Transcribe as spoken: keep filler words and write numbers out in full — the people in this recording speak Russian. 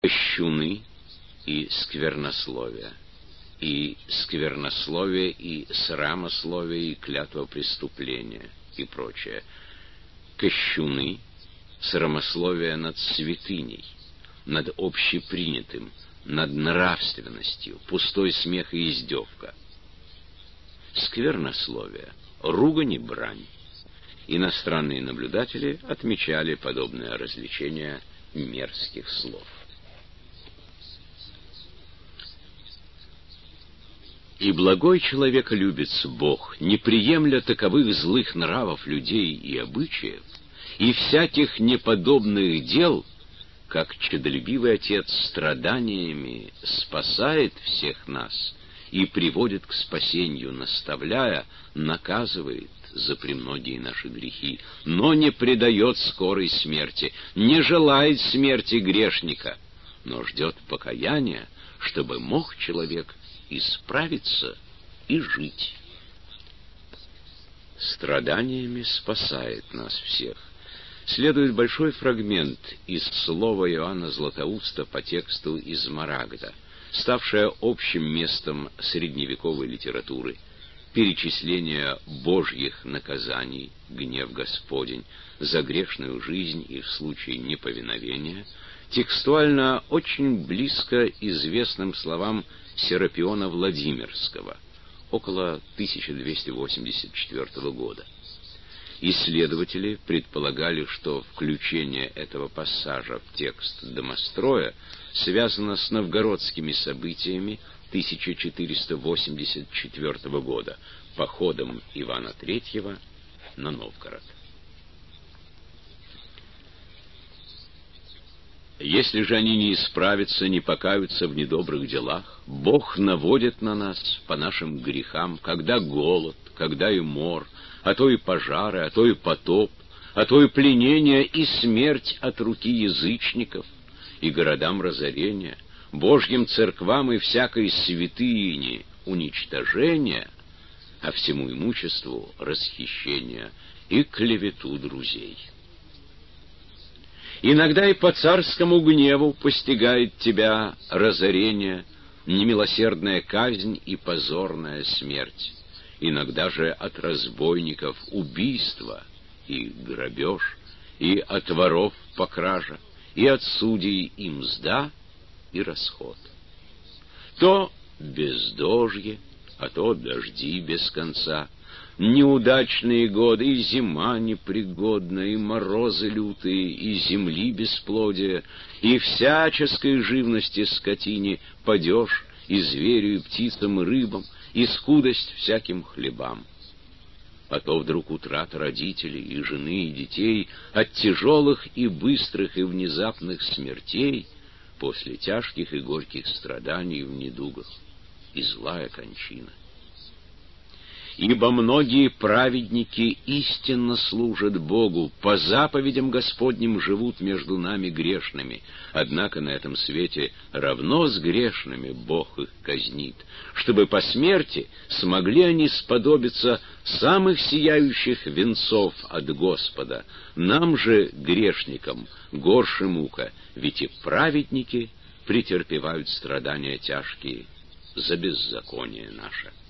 кощуны и сквернословия, и сквернословие, и срамословие, и клятва преступления, и прочее. Кощуны, срамословие над святыней, над общепринятым, над нравственностью, пустой смех и издевка. Сквернословие, ругань и брань. Иностранные наблюдатели отмечали подобное развлечение мерзких слов. И благой человеколюбец Бог, не приемля таковых злых нравов людей и обычаев, и всяких неподобных дел, как чадолюбивый Отец страданиями спасает всех нас и приводит к спасению, наставляя, наказывает за премногие наши грехи, но не предает скорой смерти, не желает смерти грешника, но ждет покаяния, чтобы мог человек исправиться и жить. Страданиями спасает нас всех. Следует большой фрагмент из слова Иоанна Златоуста по тексту из Марагда, ставшее общим местом средневековой литературы, перечисление Божьих наказаний, гнев Господень, за грешную жизнь и в случае неповиновения, текстуально очень близко известным словам Серапиона Владимирского, около тысяча двести восемьдесят четвёртого года. Исследователи предполагали, что включение этого пассажа в текст Домостроя связано с новгородскими событиями тысяча четыреста восемьдесят четвёртого года, походом Ивана Третьего на Новгород. Если же они не исправятся, не покаются в недобрых делах, Бог наводит на нас по нашим грехам, когда голод, когда и мор, а то и пожары, а то и потоп, а то и пленение и смерть от руки язычников, и городам разорения, Божьим церквам и всякой святыне уничтожения, а всему имуществу расхищения и клевету друзей. Иногда и по царскому гневу постигает тебя разорение, немилосердная казнь и позорная смерть. Иногда же от разбойников убийство и грабеж, и от воров покража, и от судей и мзда, и расход. То бездожье, а то дожди без конца, неудачные годы, и зима непригодна, и морозы лютые, и земли бесплодие, и всяческой живности скотине падеж, и зверю, и птицам, и рыбам, и скудость всяким хлебам. А то вдруг утрата родителей, и жены, и детей, от тяжелых и быстрых и внезапных смертей, после тяжких и горьких страданий в недугах, и злая кончина. Ибо многие праведники истинно служат Богу, по заповедям Господним живут между нами грешными, однако на этом свете равно с грешными Бог их казнит, чтобы по смерти смогли они сподобиться самых сияющих венцов от Господа. Нам же, грешникам, горше мука, ведь и праведники претерпевают страдания тяжкие за беззаконие наше.